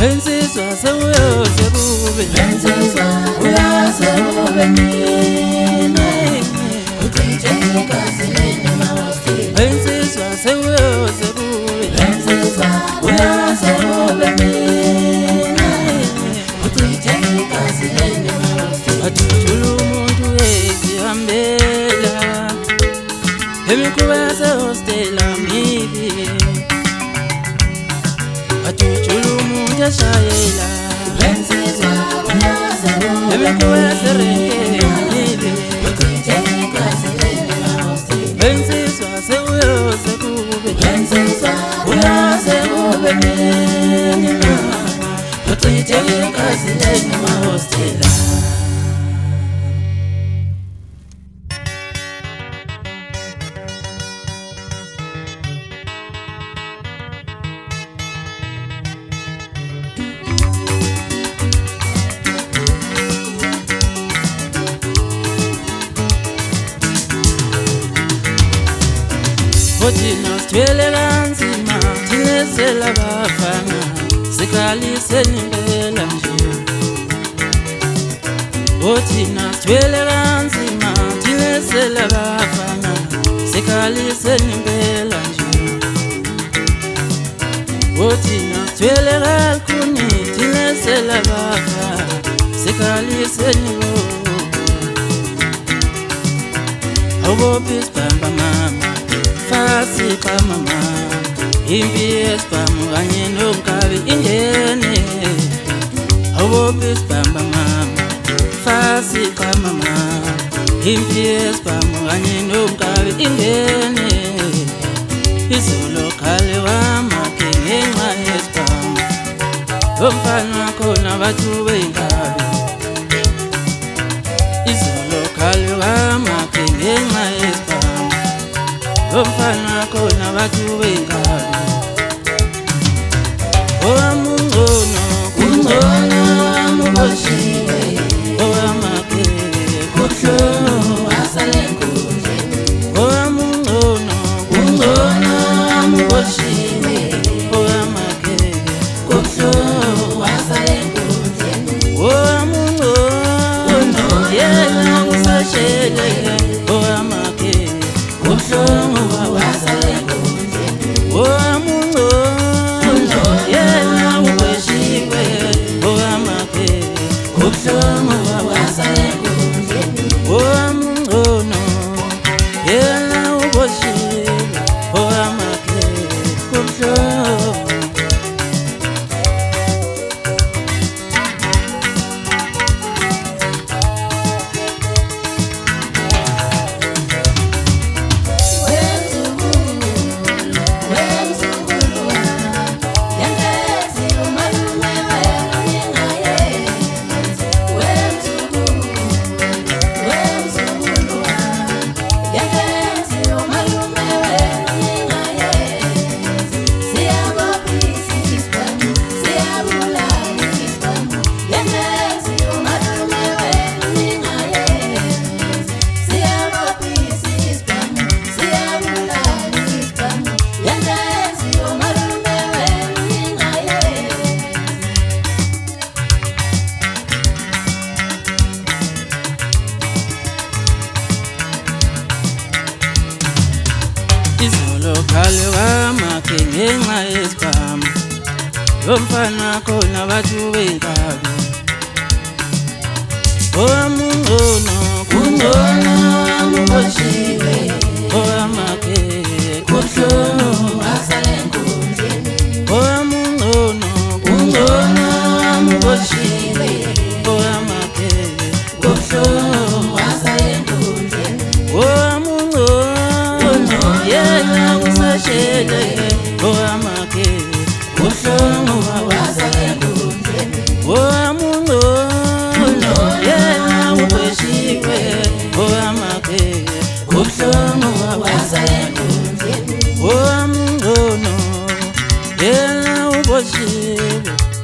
Insizwa sewuyoze kube Insizwa uyaze kube mina Ucice igazi leni mawasile Insizwa sewuyoze kube Insizwa uyaze kube mina Ucice igazi leni mawasile Athuthula umuntu ezihambela Emikhuba yasehostela mibi Athuthula umuntu eshayela Insizwa uyaze kube Emikhuba yaserenkeni mibi Ucice igazi leni mawasile Insizwa sewuyoze kube Insizwa uyaze kube mina Ucice igazi leni mawasile Thina sithwele kanzima thinesela bafana sikhaliseni impela nje Thina sithwele kanzima thinesela bafana sikhaliseni impela nje Thina sithwele kakhuni thinesela bafana sikhaliseni bo Awubophi isibhamba mama Fasi pa mama Impi spam kanye nonkabi ingene Awubophi isibhamba mama Fasi pa mama Impi spam kanye nonkabi ingene Izolo khale wamakhe ngenxa yesibhamba Lomfana khona bathu beyinkabi Izolo khale wamakhe ngenxa yesibhamba Lomfana khona bathu beyinkabi Owamungcono Kungcono amuboshiwe Owamakhe Kubuhlungu asale enkundleni Owamungcono Kungcono amuboshiwe Owamakhe Kubuhlungu asale enkundleni Owamungcono Yena usashele Owamakhe Kubuhlungu asale enkundleni Owamungcono Yena uboshiwe Owamakhe Kubuhlungu asale enkundleni Owamungcono Yena uboshiwe Owamakhe kubuhlungu Izolo khale wamakhe ngenxa yesibhama Lomfana khona bathu beyinkabi Owamungcono Kungcono amuboshiwe Owamakhe Kubuhlungu asale enkundleni Owamungcono Kungcono amuboshiwe Owamakhe Kubuhlungu asale enkundleni Owamungcono Yena usashele Owamakhe Kubuhlungu asale enkundleni Owamungcono Yena uboshiwe Owamakhe Kubuhlungu asale enkundleni Owamungcono Yena uboshiwe